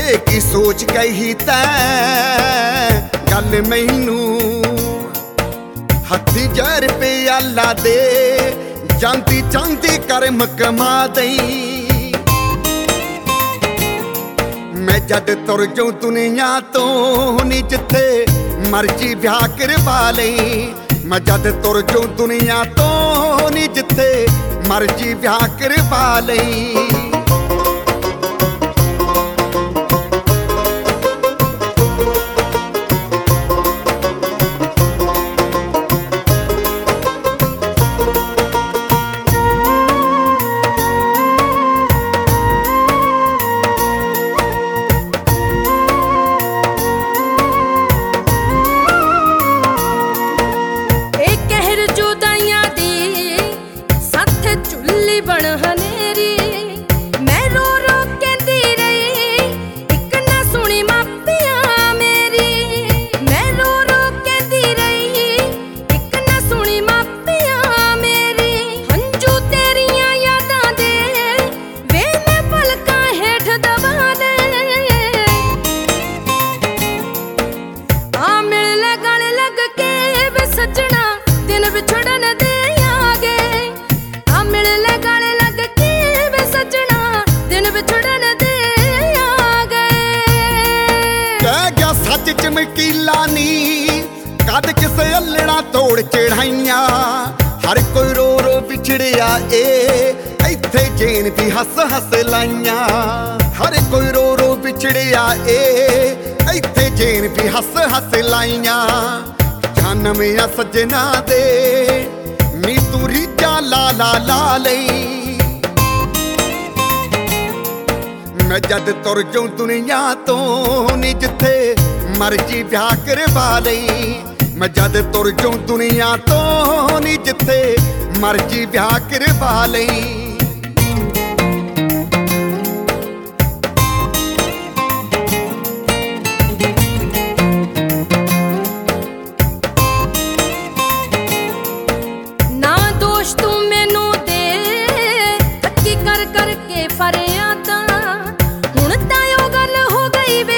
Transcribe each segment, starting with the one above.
की सोच कही तै गल मैनू हथी जर पे अल्लाह दे जानती चाहती कर्म कमा दई मैं जद तुर जाऊं दुनिया तो नी जिथे मर्जी ब्याह करवा लई मैं जद तुर जाऊं दुनिया तो नी जिथे मर्जी ब्याह करवा लई चमकीला नी कद किसे अल्लड़ा तोड़ चढ़ाइया हर कोई रो रो बिछड़िया इत्थे जेन भी हस हस लाइया हर कोई रो रो बिछड़िया इत्थे जेन भी हस हस लाइया जन्म या सजना दे नी तू रीजा ला ला ला लई मैं जद तुर जाऊं दुनिया तो नी जिथे मर्जी ब्याह करवा लई मैं जद तुर जाऊं दुनिया तो नी जिथे मर्जी ब्याह करवा लई ना दोष तू मैनू दे पक्की कर करके फरियादा हुण तां गल हो गई वे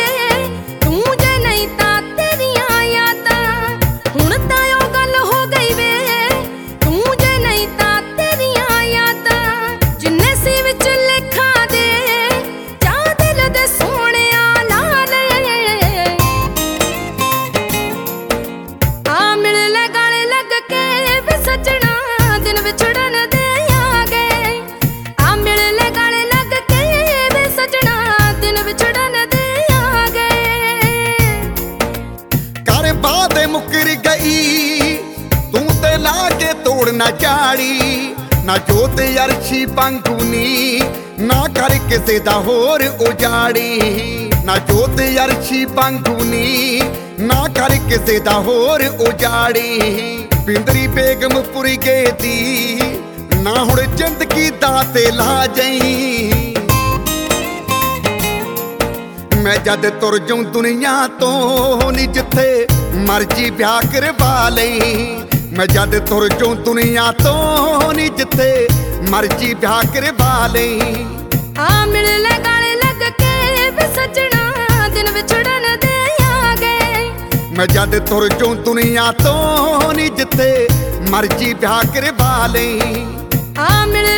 मुकर गई तू ते लाके तोड़ ना चाड़ी ना जोत अरशी पंगूनी ना कर किसे दा होर उजाड़ी ना जोत अरशी पंगूनी ना कर किसे दा होर उजाड़ी पिंदरी बेगम पुरी गए दी ना हुण जिंदगी दा ते ला जाई मैं जद तुर जाऊं दुनिया तो नी जिथे मर्जी ब्याह करवा लई मैं जद तुर जाऊं दुनिया तो नी जिथे मर्जी ब्याह करवा लई मिल ले गाने लग के वे सजना दिन विछड़न दे आ गए मैं जद तुर जाऊं दुनिया तो नी जिथे मर्जी ब्याह करवा लई मिल